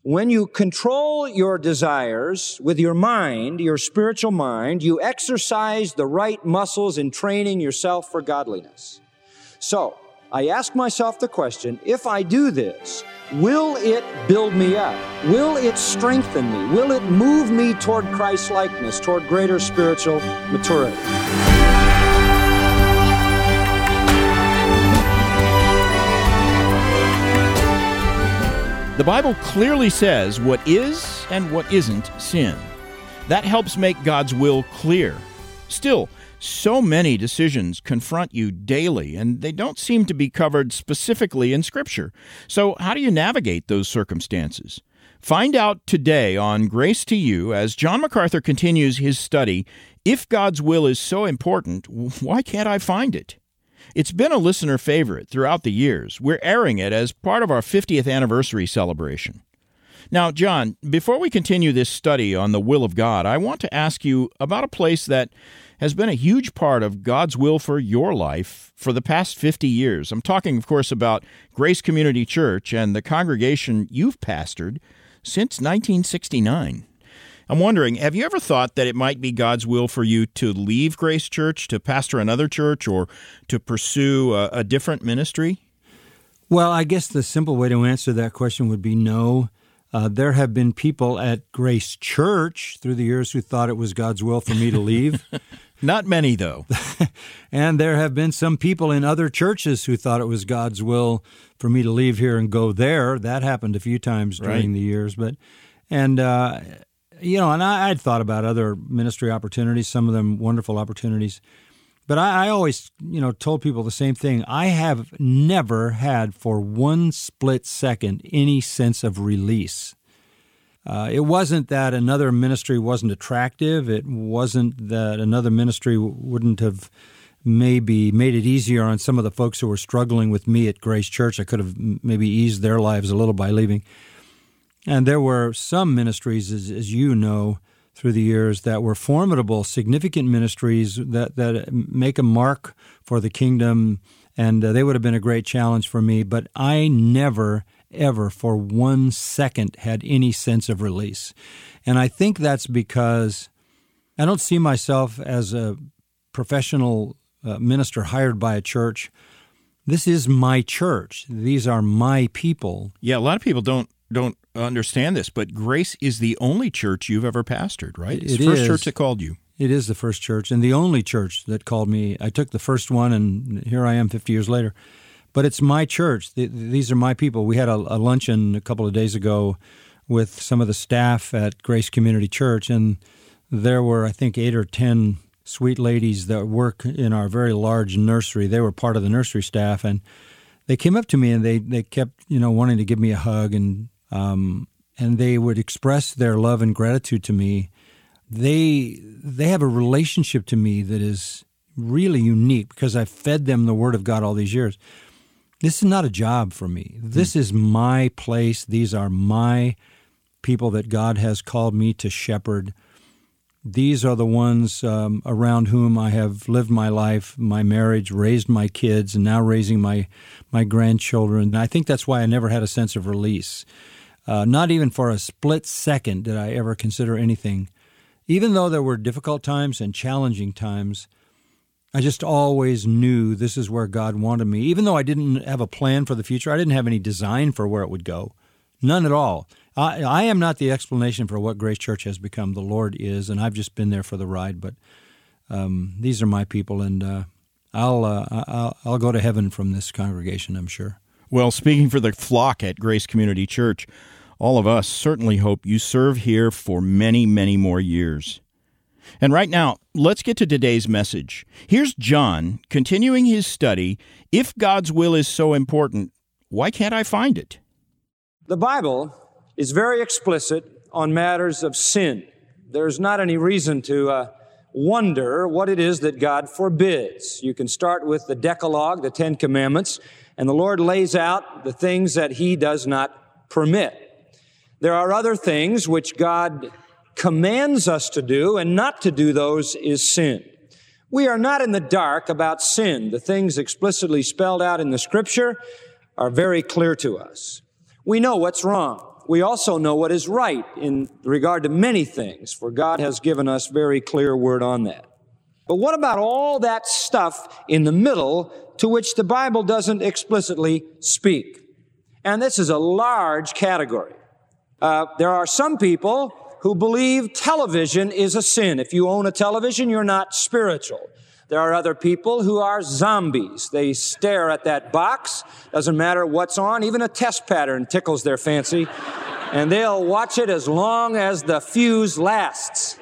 When you control your desires with your mind, your spiritual mind, you exercise the right muscles in training yourself for godliness. So, I ask myself the question, if I do this, will it build me up? Will it strengthen me? Will it move me toward Christ-likeness, toward greater spiritual maturity? The Bible clearly says what is and what isn't sin. That helps make God's will clear. Still, so many decisions confront you daily, and they don't seem to be covered specifically in Scripture. So how do you navigate those circumstances? Find out today on Grace to You as John MacArthur continues his study, If God's Will is So Important, Why Can't I Find It? It's been a listener favorite throughout the years. We're airing it as part of our 50th anniversary celebration. Now, John, before we continue this study on the will of God, I want to ask you about a place that has been a huge part of God's will for your life for the past 50 years. I'm talking, of course, about Grace Community Church and the congregation you've pastored since 1969. I'm wondering, have you ever thought that it might be God's will for you to leave Grace Church, to pastor another church, or to pursue a different ministry? Well, I guess the simple way to answer that question would be no. There have been people at Grace Church through the years who thought it was God's will for me to leave. Not many, though. And there have been some people in other churches who thought it was God's will for me to leave here and go there. That happened a few times during the years. And I'd thought about other ministry opportunities, some of them wonderful opportunities. But I always, told people the same thing. I have never had for one split second any sense of release. It wasn't that another ministry wasn't attractive. It wasn't that another ministry wouldn't have maybe made it easier on some of the folks who were struggling with me at Grace Church. I could have maybe eased their lives a little by leaving. And there were some ministries, as you know, through the years that were formidable, significant ministries that make a mark for the kingdom, and they would have been a great challenge for me. But I never, ever for 1 second had any sense of release. And I think that's because I don't see myself as a professional minister hired by a church. This is my church. These are my people. Yeah, a lot of people don't understand this, but Grace is the only church you've ever pastored, right? It's the first church that called you. It is the first church and the only church that called me. I took the first one, and here I am 50 years later. But it's my church. These are my people. We had a luncheon a couple of days ago with some of the staff at Grace Community Church, and there were, I think, 8 or 10 sweet ladies that work in our very large nursery. They were part of the nursery staff, and they came up to me and they kept, wanting to give me a hug, and they would express their love and gratitude to me. They have a relationship to me that is really unique because I've fed them the Word of God all these years. This is not a job for me. This is my place. These are my people that God has called me to shepherd. These are the ones around whom I have lived my life, my marriage, raised my kids, and now raising my grandchildren. And I think that's why I never had a sense of release. Not even for a split second did I ever consider anything. Even though there were difficult times and challenging times, I just always knew this is where God wanted me. Even though I didn't have a plan for the future, I didn't have any design for where it would go. None at all. I am not the explanation for what Grace Church has become. The Lord is, and I've just been there for the ride. But these are my people, and I'll go to heaven from this congregation, I'm sure. Well, speaking for the flock at Grace Community Church, all of us certainly hope you serve here for many, many more years. And right now, let's get to today's message. Here's John continuing his study, If God's Will is So Important, Why Can't I Find It? The Bible is very explicit on matters of sin. There's not any reason to wonder what it is that God forbids. You can start with the Decalogue, the Ten Commandments, and the Lord lays out the things that He does not permit. There are other things which God commands us to do, and not to do those is sin. We are not in the dark about sin. The things explicitly spelled out in the Scripture are very clear to us. We know what's wrong. we also know what is right in regard to many things, for God has given us very clear word on that. But what about all that stuff in the middle to which the Bible doesn't explicitly speak? And this is a large category. There are some people who believe television is a sin. If you own a television, you're not spiritual. There are other people who are zombies. They stare at that box. Doesn't matter what's on. Even a test pattern tickles their fancy. And they'll watch it as long as the fuse lasts.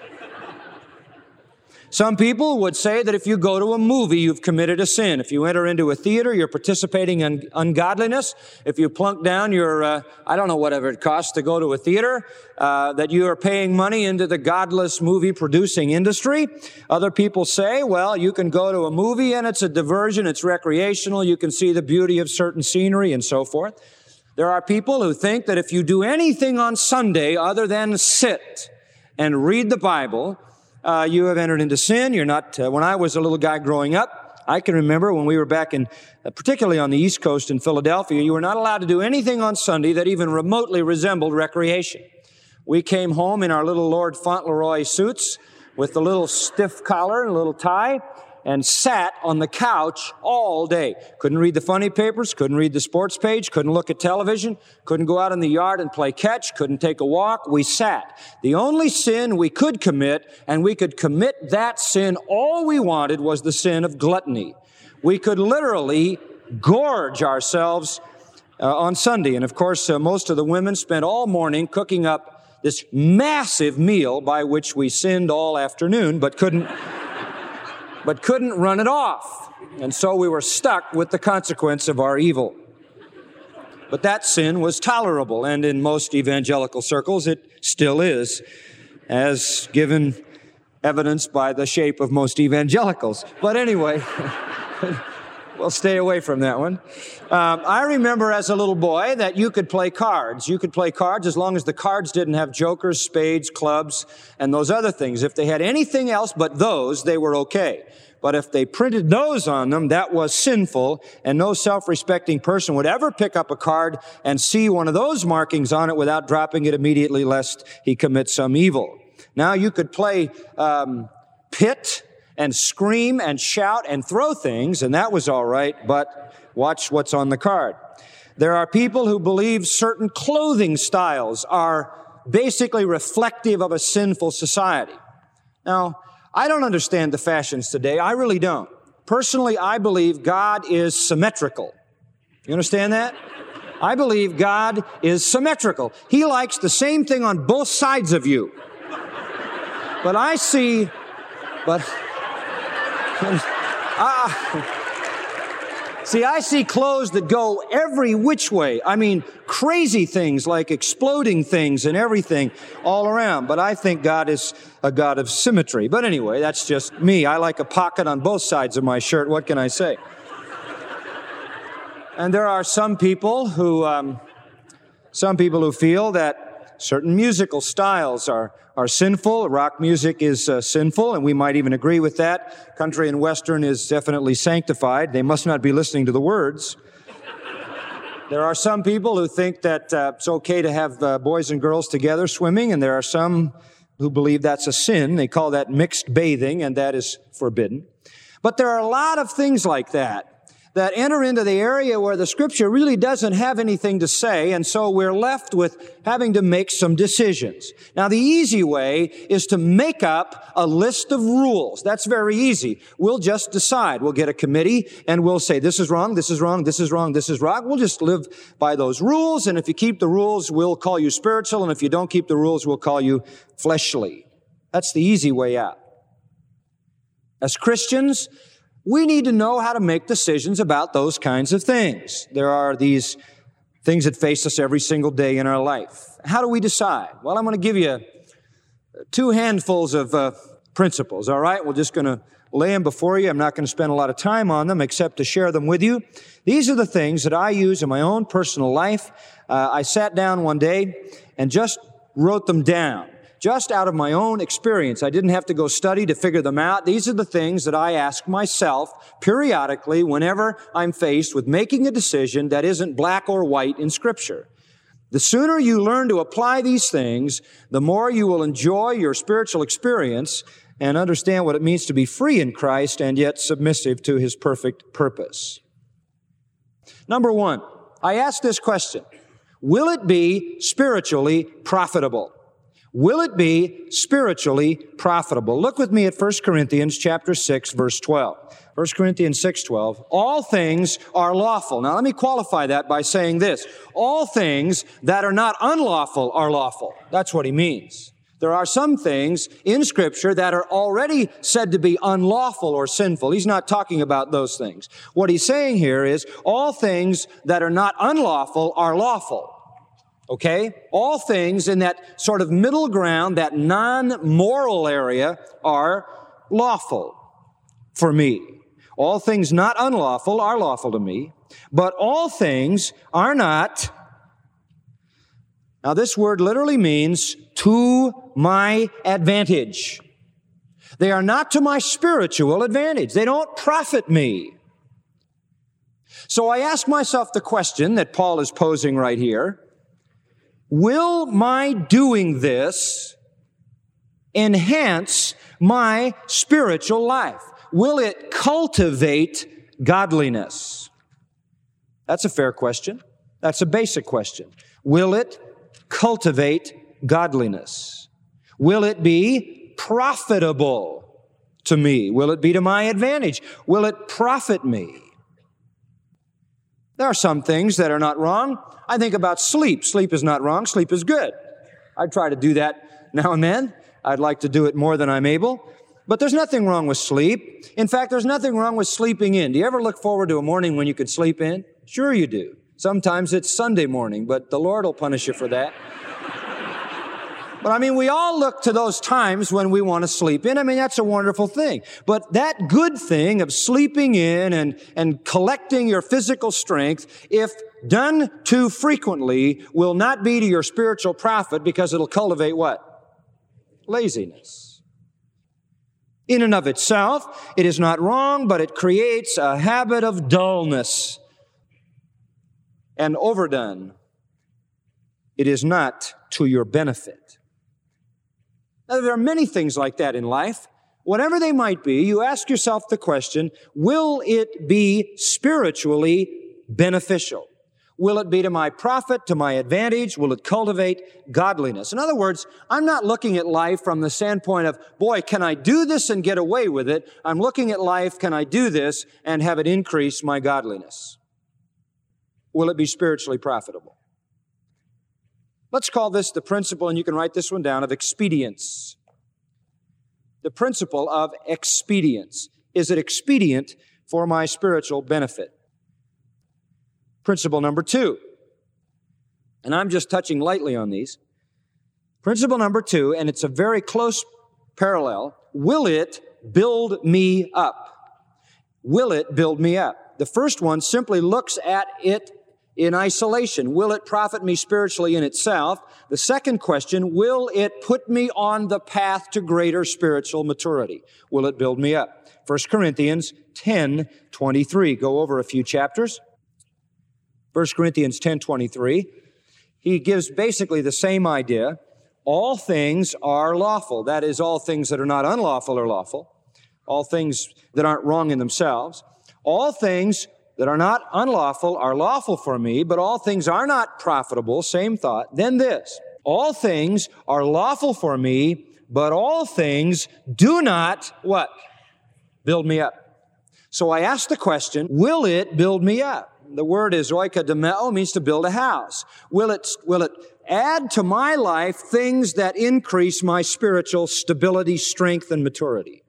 Some people would say that if you go to a movie, you've committed a sin. If you enter into a theater, you're participating in ungodliness. If you plunk down your, I don't know, whatever it costs to go to a theater, that you are paying money into the godless movie-producing industry. Other people say, well, you can go to a movie and it's a diversion, it's recreational, you can see the beauty of certain scenery and so forth. There are people who think that if you do anything on Sunday other than sit and read the Bible, you have entered into sin. You're not, when I was a little guy growing up, I can remember when we were back in, particularly on the East Coast in Philadelphia, you were not allowed to do anything on Sunday that even remotely resembled recreation. We came home in our little Lord Fauntleroy suits with the little stiff collar and a little tie and sat on the couch all day. Couldn't read the funny papers, couldn't read the sports page, couldn't look at television, couldn't go out in the yard and play catch, couldn't take a walk. We sat. The only sin we could commit, and we could commit that sin, all we wanted was the sin of gluttony. We could literally gorge ourselves on Sunday. And of course, most of the women spent all morning cooking up this massive meal by which we sinned all afternoon, but couldn't run it off. And so we were stuck with the consequence of our evil. But that sin was tolerable, and in most evangelical circles it still is, as given evidence by the shape of most evangelicals. But anyway, we'll stay away from that one. I remember as a little boy that you could play cards. You could play cards as long as the cards didn't have jokers, spades, clubs, and those other things. If they had anything else but those, they were okay. But if they printed those on them, that was sinful, and no self-respecting person would ever pick up a card and see one of those markings on it without dropping it immediately, lest he commit some evil. Now you could play pit and scream and shout and throw things, and that was all right, but watch what's on the card. There are people who believe certain clothing styles are basically reflective of a sinful society. Now, I don't understand the fashions today. I really don't. Personally, I believe God is symmetrical. You understand that? I believe God is symmetrical. He likes the same thing on both sides of you. But I see, I see clothes that go every which way. I mean, crazy things like exploding things and everything all around. But I think God is a God of symmetry. But anyway, that's just me. I like a pocket on both sides of my shirt. What can I say? And there are some people who feel that certain musical styles are sinful. Rock music is sinful, and we might even agree with that. Country and Western is definitely sanctified. They must not be listening to the words. There are some people who think that it's okay to have boys and girls together swimming, and there are some who believe that's a sin. They call that mixed bathing, and that is forbidden. But there are a lot of things like that enter into the area where the Scripture really doesn't have anything to say, and so we're left with having to make some decisions. Now, the easy way is to make up a list of rules. That's very easy. We'll just decide. We'll get a committee, and we'll say, this is wrong, this is wrong, this is wrong, this is wrong. We'll just live by those rules, and if you keep the rules, we'll call you spiritual, and if you don't keep the rules, we'll call you fleshly. That's the easy way out. As Christians, we need to know how to make decisions about those kinds of things. There are these things that face us every single day in our life. How do we decide? Well, I'm going to give you 2 handfuls of principles, all right? We're just going to lay them before you. I'm not going to spend a lot of time on them except to share them with you. These are the things that I use in my own personal life. I sat down one day and just wrote them down. Just out of my own experience. I didn't have to go study to figure them out. These are the things that I ask myself periodically whenever I'm faced with making a decision that isn't black or white in Scripture. The sooner you learn to apply these things, the more you will enjoy your spiritual experience and understand what it means to be free in Christ and yet submissive to His perfect purpose. Number one, I ask this question: will it be spiritually profitable? Will it be spiritually profitable? Look with me at 1 Corinthians chapter 6, verse 12. 1 Corinthians 6:12. All things are lawful. Now let me qualify that by saying this: all things that are not unlawful are lawful. That's what he means. There are some things in Scripture that are already said to be unlawful or sinful. He's not talking about those things. What he's saying here is all things that are not unlawful are lawful. Okay? All things in that sort of middle ground, that non-moral area, are lawful for me. All things not unlawful are lawful to me, but all things are not. Now, this word literally means to my advantage. They are not to my spiritual advantage. They don't profit me. So I ask myself the question that Paul is posing right here: will my doing this enhance my spiritual life? Will it cultivate godliness? That's a fair question. That's a basic question. Will it cultivate godliness? Will it be profitable to me? Will it be to my advantage? Will it profit me? There are some things that are not wrong. I think about sleep. Sleep is not wrong. Sleep is good. I try to do that now and then. I'd like to do it more than I'm able. But there's nothing wrong with sleep. In fact, there's nothing wrong with sleeping in. Do you ever look forward to a morning when you could sleep in? Sure you do. Sometimes it's Sunday morning, but the Lord will punish you for that. But I mean, we all look to those times when we want to sleep in. I mean, that's a wonderful thing. But that good thing of sleeping in and collecting your physical strength, if done too frequently, will not be to your spiritual profit, because it'll cultivate what? Laziness. In and of itself, it is not wrong, but it creates a habit of dullness and overdone. It is not to your benefit. Now, there are many things like that in life. Whatever they might be, you ask yourself the question, will it be spiritually beneficial? Will it be to my profit, to my advantage? Will it cultivate godliness? In other words, I'm not looking at life from the standpoint of, boy, can I do this and get away with it? I'm looking at life, can I do this and have it increase my godliness? Will it be spiritually profitable? Let's call this the principle, and you can write this one down, of expedience. The principle of expedience. Is it expedient for my spiritual benefit? Principle number 2, and I'm just touching lightly on these. Principle number 2, and it's a very close parallel: will it build me up? Will it build me up? The first one simply looks at it in isolation. Will it profit me spiritually in itself? The second question, will it put me on the path to greater spiritual maturity? Will it build me up? 1 Corinthians 10:23. Go over a few chapters. 1 Corinthians 10:23. He gives basically the same idea. All things are lawful. That is, all things that are not unlawful are lawful. All things that aren't wrong in themselves. All things that are not unlawful are lawful for me, but all things are not profitable. Same thought. Then this: all things are lawful for me, but all things do not, what? Build me up. So I ask the question, will it build me up? The word is oikodemeo, means to build a house. Will it add to my life things that increase my spiritual stability, strength, and maturity?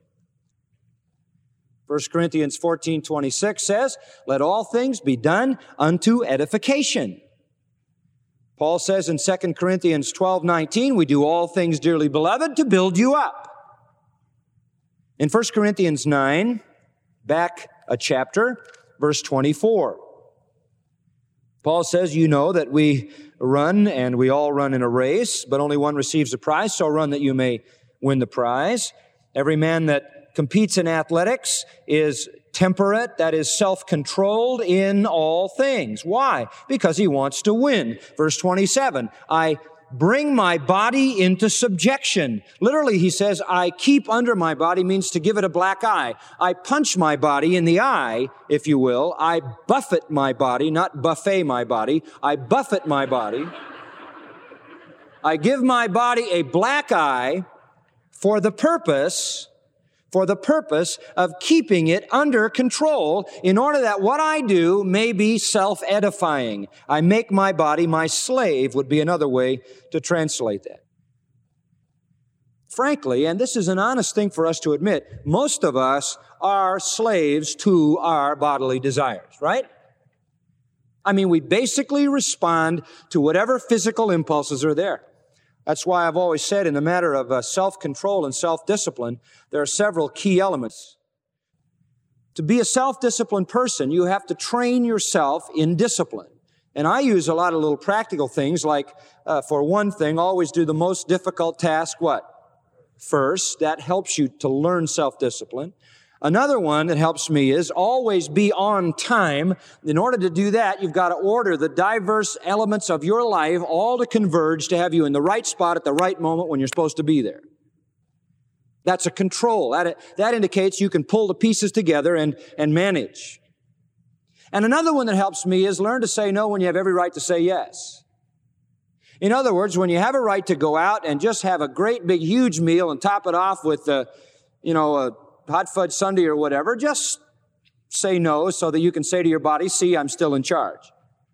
1 Corinthians 14:26 says, let all things be done unto edification. Paul says in 2 Corinthians 12:19, we do all things, dearly beloved, to build you up. In 1 Corinthians 9, back a chapter, verse 24, Paul says, you know that we run, and we all run in a race, but only one receives the prize, so run that you may win the prize. Every man that competes in athletics is temperate, that is self-controlled in all things. Why? Because he wants to win. Verse 27, I bring my body into subjection. Literally, he says, I keep under my body means to give it a black eye. I punch my body in the eye, if you will. I buffet my body, not buffet my body. I buffet my body. I give my body a black eye for the purpose of keeping it under control in order that what I do may be self-edifying. I make my body my slave would be another way to translate that. Frankly, and this is an honest thing for us to admit, most of us are slaves to our bodily desires, right? I mean, we basically respond to whatever physical impulses are there. That's why I've always said in the matter of self-control and self-discipline, there are several key elements. To be a self-disciplined person, you have to train yourself in discipline. And I use a lot of little practical things like, for one thing, always do the most difficult task, what? First. That helps you to learn self-discipline. Another one that helps me is always be on time. In order to do that, you've got to order the diverse elements of your life all to converge to have you in the right spot at the right moment when you're supposed to be there. That's a control. That indicates you can pull the pieces together and manage. And another one that helps me is learn to say no when you have every right to say yes. In other words, when you have a right to go out and just have a great big huge meal and top it off with a hot fudge sundae or whatever, just say no so that you can say to your body, see, I'm still in charge.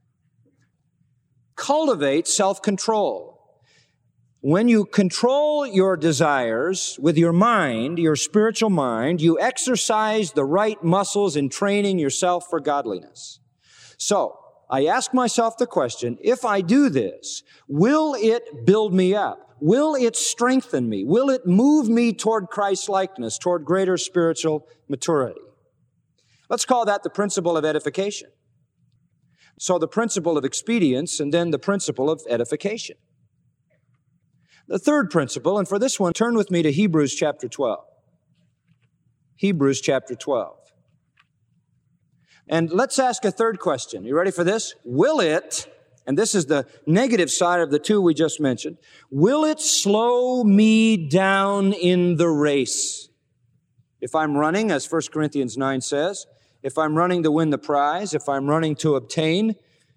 Cultivate self-control. When you control your desires with your mind, your spiritual mind, you exercise the right muscles in training yourself for godliness. So, I ask myself the question, if I do this, will it build me up? Will it strengthen me? Will it move me toward Christ-likeness, toward greater spiritual maturity? Let's call that the principle of edification. So the principle of expedience and then the principle of edification. The third principle, and for this one, turn with me to Hebrews chapter 12. Hebrews chapter 12. And let's ask a third question. You ready for this? Will it, and this is the negative side of the two we just mentioned, will it slow me down in the race? If I'm running, as 1 Corinthians 9 says, if I'm running to win the prize, if I'm running to obtain,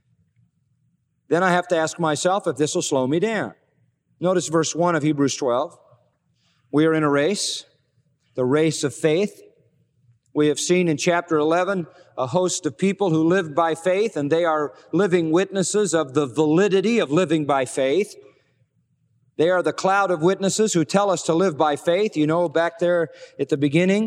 then I have to ask myself if this will slow me down. Notice verse 1 of Hebrews 12. We are in a race, the race of faith. We have seen in chapter 11 a host of people who lived by faith, and they are living witnesses of the validity of living by faith. They are the cloud of witnesses who tell us to live by faith. You know, back there at the beginning,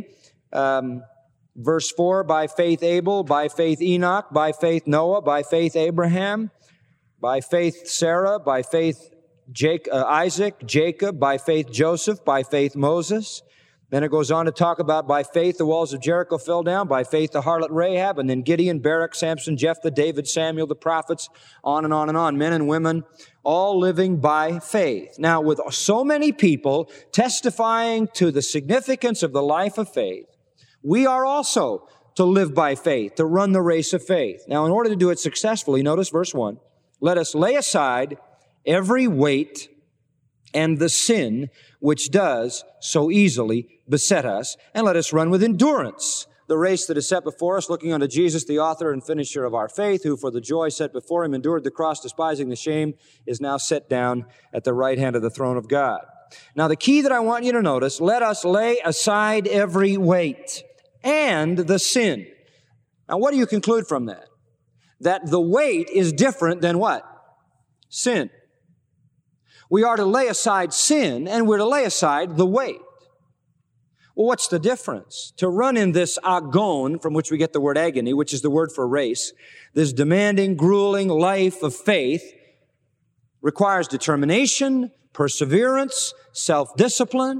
verse 4, by faith Abel, by faith Enoch, by faith Noah, by faith Abraham, by faith Sarah, by faith Isaac, Jacob, by faith Joseph, by faith Moses. Then it goes on to talk about by faith the walls of Jericho fell down, by faith the harlot Rahab, and then Gideon, Barak, Samson, Jephthah, David, Samuel, the prophets, on and on and on, men and women, all living by faith. Now, with so many people testifying to the significance of the life of faith, we are also to live by faith, to run the race of faith. Now, in order to do it successfully, notice verse 1, let us lay aside every weight and the sin which does so easily beset us, and let us run with endurance the race that is set before us, looking unto Jesus, the author and finisher of our faith, who for the joy set before him endured the cross, despising the shame, is now set down at the right hand of the throne of God. Now, the key that I want you to notice, let us lay aside every weight and the sin. Now, what do you conclude from that? That the weight is different than what? Sin. We are to lay aside sin, and we're to lay aside the weight. Well, what's the difference? To run in this agon, from which we get the word agony, which is the word for race, this demanding, grueling life of faith requires determination, perseverance, self-discipline.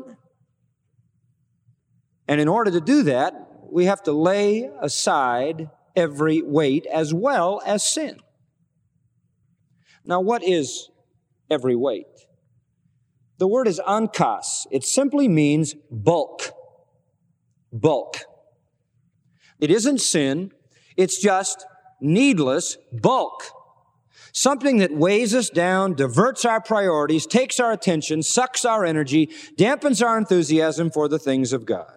And in order to do that, we have to lay aside every weight as well as sin. Now, what is every weight? The word is ankas. It simply means bulk. bulk. It isn't sin. It's just needless bulk. Something that weighs us down, diverts our priorities, takes our attention, sucks our energy, dampens our enthusiasm for the things of God.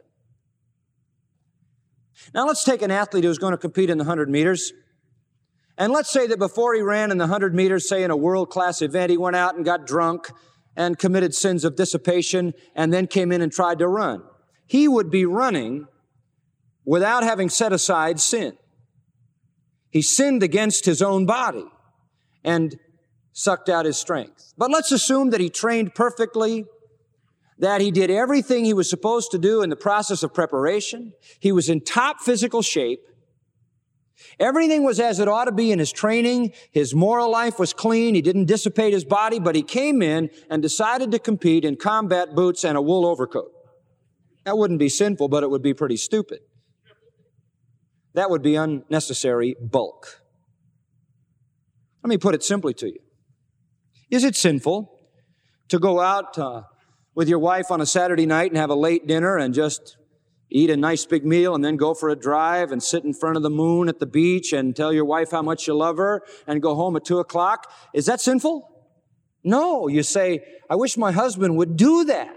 Now let's take an athlete who's going to compete in the 100 meters. And let's say that before he ran in the 100 meters, say in a world-class event, he went out and got drunk and committed sins of dissipation and then came in and tried to run. He would be running without having set aside sin. He sinned against his own body and sucked out his strength. But let's assume that he trained perfectly, that he did everything he was supposed to do in the process of preparation. He was in top physical shape. Everything was as it ought to be in his training. His moral life was clean. He didn't dissipate his body, but he came in and decided to compete in combat boots and a wool overcoat. That wouldn't be sinful, but it would be pretty stupid. That would be unnecessary bulk. Let me put it simply to you. Is it sinful to go out with your wife on a Saturday night and have a late dinner and just eat a nice big meal and then go for a drive and sit in front of the moon at the beach and tell your wife how much you love her and go home at 2 o'clock? Is that sinful? No. You say, I wish my husband would do that.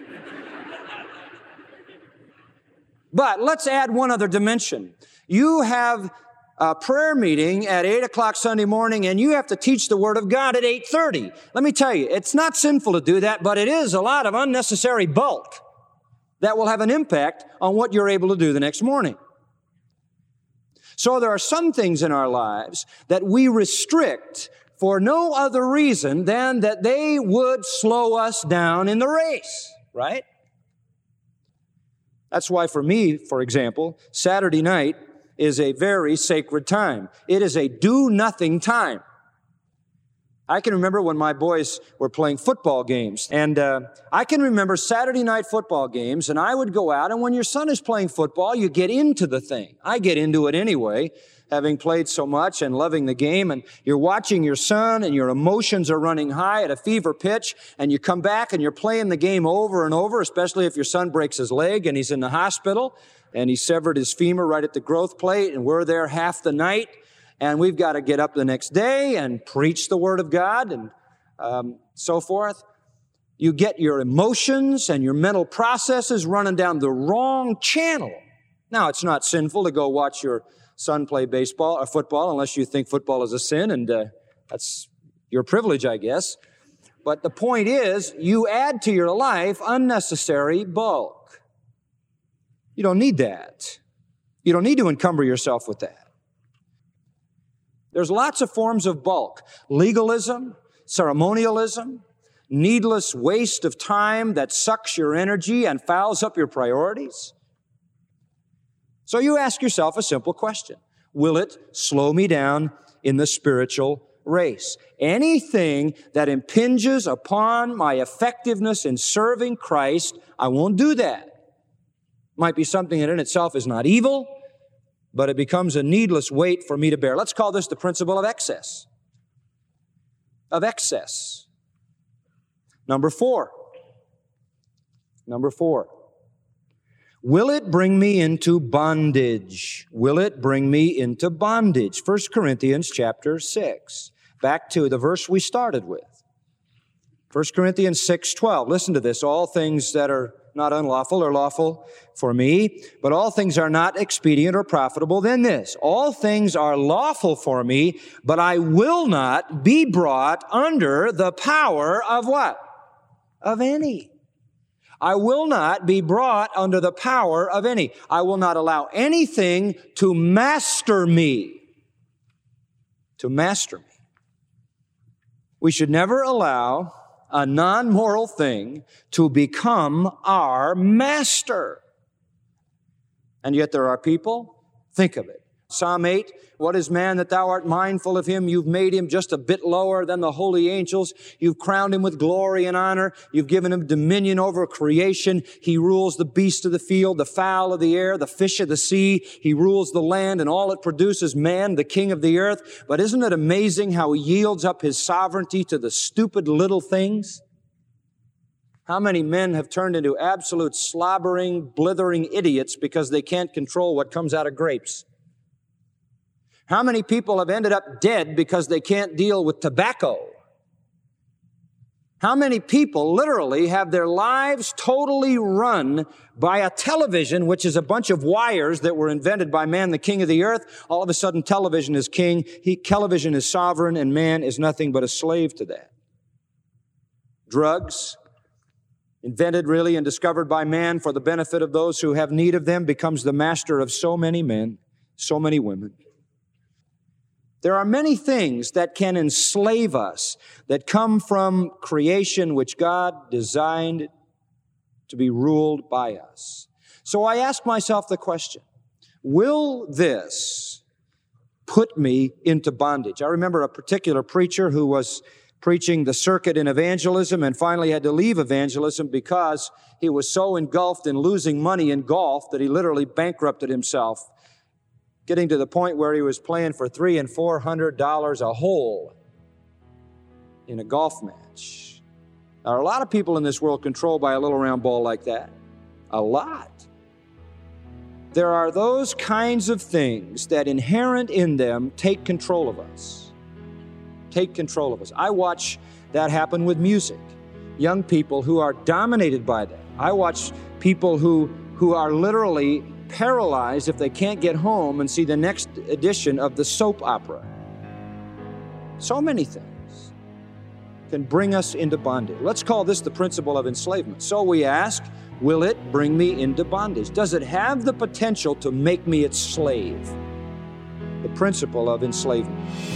But let's add one other dimension. You have a prayer meeting at 8 o'clock Sunday morning and you have to teach the Word of God at 8:30. Let me tell you, it's not sinful to do that, but it is a lot of unnecessary bulk that will have an impact on what you're able to do the next morning. So there are some things in our lives that we restrict for no other reason than that they would slow us down in the race, right? That's why for me, for example, Saturday night is a very sacred time. It is a do-nothing time. I can remember when my boys were playing football games, and I can remember Saturday night football games, and I would go out, and when your son is playing football, you get into the thing. I get into it anyway, having played so much and loving the game, and you're watching your son, and your emotions are running high at a fever pitch, and you come back, and you're playing the game over and over, especially if your son breaks his leg, and he's in the hospital, and he severed his femur right at the growth plate, and we're there half the night, and we've got to get up the next day and preach the Word of God and so forth. You get your emotions and your mental processes running down the wrong channel. Now, it's not sinful to go watch your son play baseball or football unless you think football is a sin, and that's your privilege, I guess. But the point is, you add to your life unnecessary bulk. You don't need that. You don't need to encumber yourself with that. There's lots of forms of bulk. Legalism, ceremonialism, needless waste of time that sucks your energy and fouls up your priorities. So you ask yourself a simple question. Will it slow me down in the spiritual race? Anything that impinges upon my effectiveness in serving Christ, I won't do that. Might be something that in itself is not evil, but it becomes a needless weight for me to bear. Let's call this the principle of excess. Of excess. Number four. Will it bring me into bondage? Will it bring me into bondage? 1 Corinthians chapter 6. Back to the verse we started with. 1 Corinthians 6:12. Listen to this. All things that are not unlawful are lawful for me, but all things are not expedient or profitable. Then this, all things are lawful for me, but I will not be brought under the power of what? Of any. I will not be brought under the power of any. I will not allow anything to master me. To master me. We should never allow a non-moral thing to become our master. And yet there are people, think of it. Psalm 8, what is man that thou art mindful of him? You've made him just a bit lower than the holy angels. You've crowned him with glory and honor. You've given him dominion over creation. He rules the beasts of the field, the fowl of the air, the fish of the sea. He rules the land and all it produces, man, the king of the earth. But isn't it amazing how he yields up his sovereignty to the stupid little things? How many men have turned into absolute slobbering, blithering idiots because they can't control what comes out of grapes? How many people have ended up dead because they can't deal with tobacco? How many people literally have their lives totally run by a television, which is a bunch of wires that were invented by man, the king of the earth? All of a sudden, television is king, television is sovereign, and man is nothing but a slave to that. Drugs, invented really and discovered by man for the benefit of those who have need of them, becomes the master of so many men, so many women. There are many things that can enslave us that come from creation which God designed to be ruled by us. So I ask myself the question, will this put me into bondage? I remember a particular preacher who was preaching the circuit in evangelism and finally had to leave evangelism because he was so engulfed in losing money in golf that he literally bankrupted himself, getting to the point where he was playing for $300 and $400 a hole in a golf match. There are a lot of people in this world controlled by a little round ball like that. A lot. There are those kinds of things that inherent in them take control of us. Take control of us. I watch that happen with music. Young people who are dominated by that. I watch people who are literally paralyzed if they can't get home and see the next edition of the soap opera. So many things can bring us into bondage. Let's call this the principle of enslavement. So we ask, will it bring me into bondage? Does it have the potential to make me its slave? The principle of enslavement.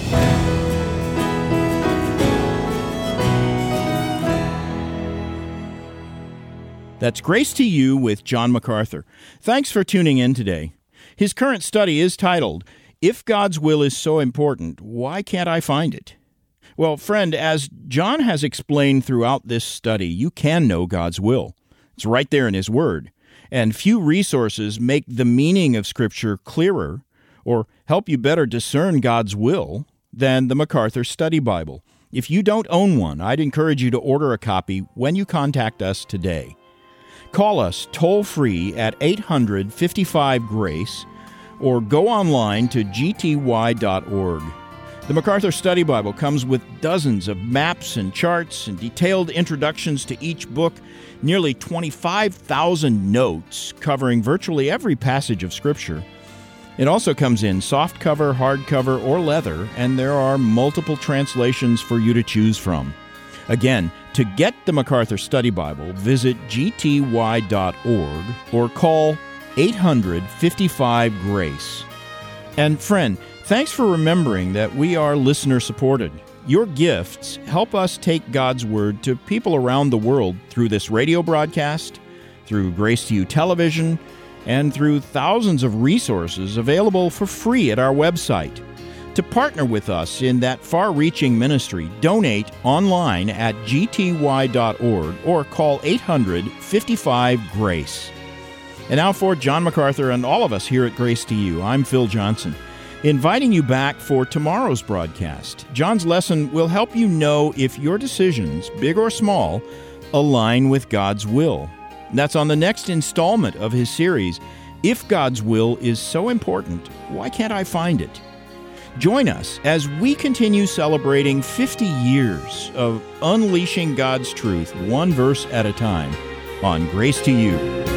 That's Grace to You with John MacArthur. Thanks for tuning in today. His current study is titled, If God's Will is So Important, Why Can't I Find It? Well, friend, as John has explained throughout this study, you can know God's will. It's right there in His Word. And few resources make the meaning of Scripture clearer or help you better discern God's will than the MacArthur Study Bible. If you don't own one, I'd encourage you to order a copy when you contact us today. Call us toll-free at 800-55-GRACE or go online to gty.org. The MacArthur Study Bible comes with dozens of maps and charts and detailed introductions to each book, nearly 25,000 notes covering virtually every passage of Scripture. It also comes in softcover, hardcover, or leather, and there are multiple translations for you to choose from. Again, to get the MacArthur Study Bible, visit gty.org or call 800-55-GRACE. And friend, thanks for remembering that we are listener-supported. Your gifts help us take God's Word to people around the world through this radio broadcast, through Grace to You television, and through thousands of resources available for free at our website. To partner with us in that far-reaching ministry, donate online at gty.org or call 800-55-GRACE. And now for John MacArthur and all of us here at Grace to You, I'm Phil Johnson, inviting you back for tomorrow's broadcast. John's lesson will help you know if your decisions, big or small, align with God's will. That's on the next installment of his series, If God's Will is So Important, Why Can't I Find It? Join us as we continue celebrating 50 years of unleashing God's truth, one verse at a time, on Grace to You.